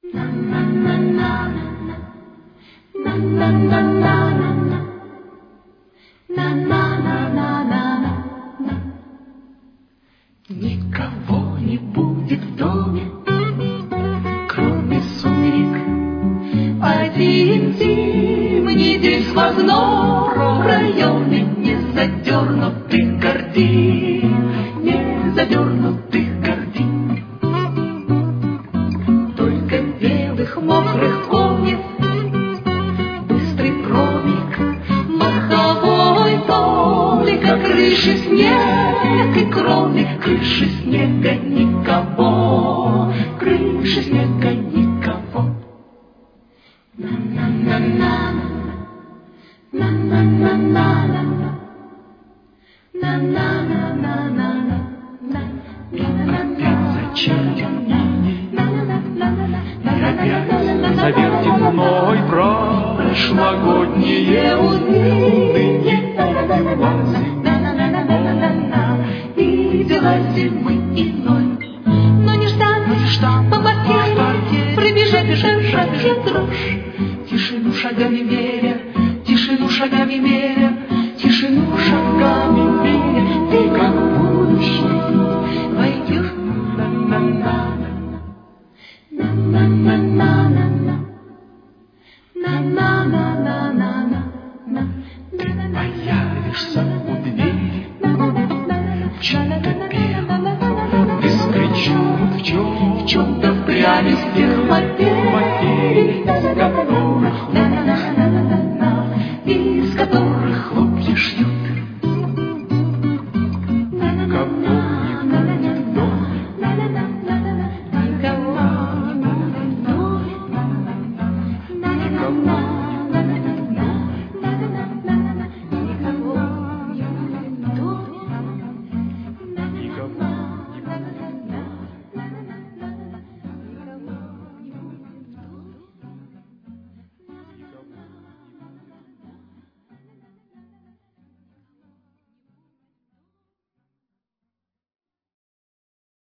Никого не будет в доме, кроме сумерек. Один зимний день в сквозном районе незадернутых гордин, незадернутых гордин. Только белых мокрых комьев, быстрый промик маховой толика, крыши снег и кроме крыши снега никого, крыши снега никого. Завертит мной прошлогодние уныние. Видела зимы иной, но нежданно по паркету пробежать дрожь. Тишину шагами меря, тишину шагами меря, тишину шагами меря. Ты как будущий войдешь. Ты появишься у двери, в чем-то белом, без причин, в чем-то впрямь из тех материй, из которых